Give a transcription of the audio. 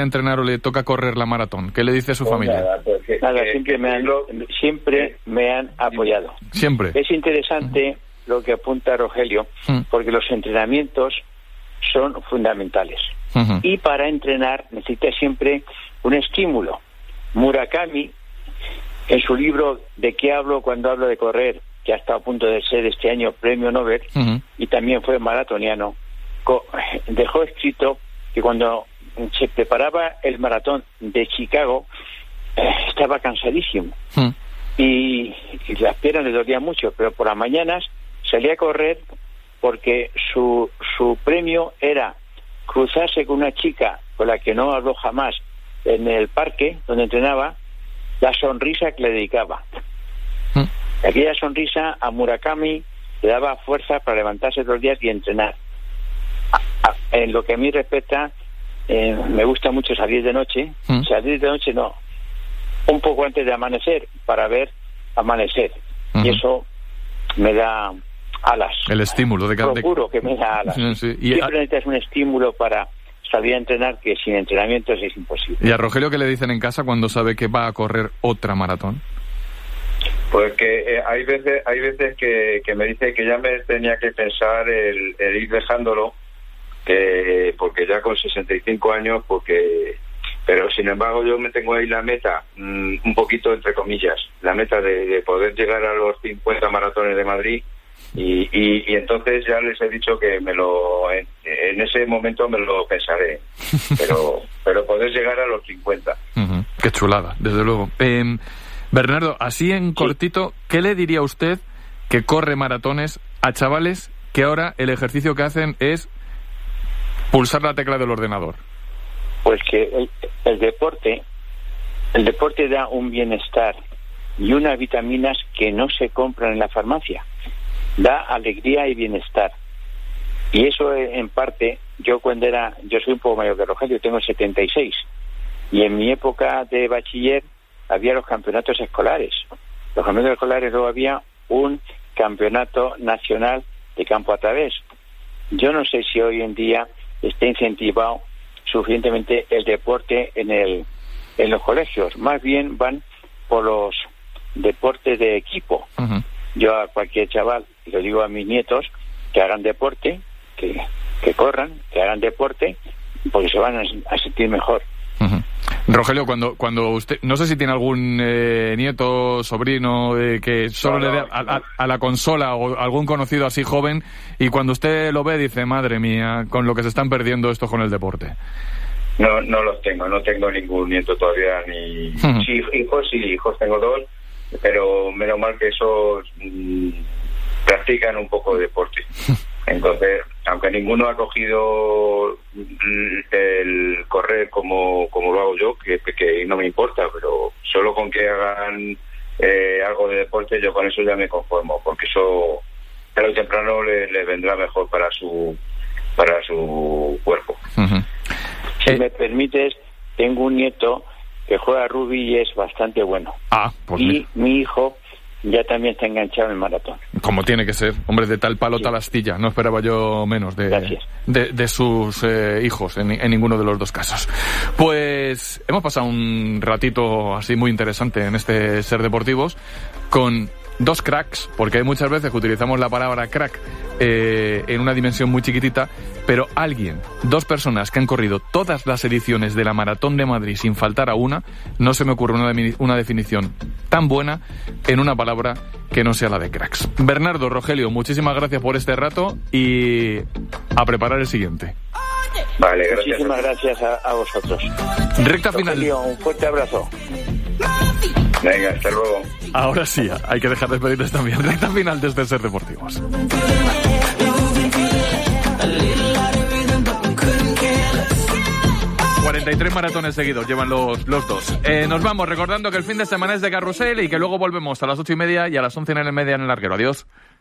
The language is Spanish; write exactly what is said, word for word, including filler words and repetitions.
entrenar o le toca correr la maratón? ¿Qué le dice a su pues familia? Nada, pues que, nada que, siempre, que me han, lo... siempre me han apoyado. Siempre. Es interesante uh-huh. lo que apunta Rogelio, uh-huh. porque los entrenamientos son fundamentales. Uh-huh. Y para entrenar necesita siempre un estímulo. Murakami, en su libro ¿De qué hablo cuando hablo de correr?, que ha estado a punto de ser este año premio Nobel, uh-huh. y también fue maratoniano, co- dejó escrito que cuando se preparaba el maratón de Chicago, eh, estaba cansadísimo. Uh-huh. y, y las piernas le dolían mucho, pero por las mañanas salía a correr porque su, su premio era cruzarse con una chica con la que no habló jamás en el parque donde entrenaba, la sonrisa que le dedicaba. Uh-huh. Aquella sonrisa a Murakami le daba fuerza para levantarse todos los días y entrenar. A, a, en lo que a mí respecta, eh, me gusta mucho salir de noche. ¿Mm? Salir de noche no, un poco antes de amanecer, para ver amanecer. Uh-huh. Y eso me da alas. El estímulo de cada... Procuro que me da alas. Sí, sí. Y siempre a... necesitas un estímulo para salir a entrenar, que sin entrenamientos es imposible. ¿Y a Rogelio qué le dicen en casa cuando sabe que va a correr otra maratón? Pues que eh, hay veces hay veces que, que me dice que ya me tenía que pensar el, el ir dejándolo, que porque ya con sesenta y cinco años, porque pero sin embargo yo me tengo ahí la meta, mmm, un poquito entre comillas, la meta de, de poder llegar a los cincuenta maratones de Madrid, y, y, y entonces ya les he dicho que me lo en, en ese momento me lo pensaré, pero pero poder llegar a los cincuenta. Uh-huh. Qué chulada, desde luego. Eh, Bernardo, así en cortito, sí. ¿Qué le diría usted que corre maratones a chavales que ahora el ejercicio que hacen es pulsar la tecla del ordenador? Pues que el, el deporte, el deporte da un bienestar y unas vitaminas que no se compran en la farmacia. Da alegría y bienestar. Y eso en parte, yo cuando era, yo soy un poco mayor que Rogelio, tengo setenta y seis, y en mi época de bachiller había los campeonatos escolares. Los campeonatos escolares, luego había un campeonato nacional de campo a través. Yo no sé si hoy en día está incentivado suficientemente el deporte en el en los colegios. Más bien van por los deportes de equipo. Uh-huh. Yo a cualquier chaval, y lo digo a mis nietos, que hagan deporte, que, que corran, que hagan deporte, porque se van a, a sentir mejor. Uh-huh. Rogelio, cuando cuando usted, no sé si tiene algún eh, nieto, sobrino eh, que solo no, no, le dé a, a, a la consola, o algún conocido así joven, y cuando usted lo ve dice, madre mía, con lo que se están perdiendo estos con el deporte. No, no los tengo, no tengo ningún nieto todavía, ni uh-huh. sí, hijos, sí, hijos tengo dos, pero menos mal que esos mmm, practican un poco de deporte. Entonces, aunque ninguno ha cogido el correr como, como lo hago yo, que, que no me importa, pero solo con que hagan eh, algo de deporte, yo con eso ya me conformo, porque eso tarde o temprano le, le vendrá mejor para su para su cuerpo. Uh-huh. Si eh, me permites, tengo un nieto que juega rugby y es bastante bueno. Ah, pues y mira. Mi hijo ya también está enganchado en el maratón. Como tiene que ser. Hombre, de tal palo, sí. tal astilla. No esperaba yo menos de, de, de sus eh, hijos en, en ninguno de los dos casos. Pues hemos pasado un ratito así muy interesante en este Ser Deportivos con dos cracks, porque hay muchas veces que utilizamos la palabra crack eh, en una dimensión muy chiquitita, pero alguien, dos personas que han corrido todas las ediciones de la Maratón de Madrid sin faltar a una, no se me ocurre una, una definición tan buena en una palabra que no sea la de cracks. Bernardo, Rogelio, muchísimas gracias por este rato y a preparar el siguiente. Vale, gracias. Muchísimas gracias a, a vosotros. Recta final. Rogelio, un fuerte abrazo. Venga, hasta luego. Ahora sí, hay que dejar de pedirles también. Recta final desde Ser Deportivos. cuarenta y tres maratones seguidos llevan los, los dos. Eh, nos vamos recordando que el fin de semana es de carrusel y que luego volvemos a las ocho y media y a las once y media en el larguero. Adiós.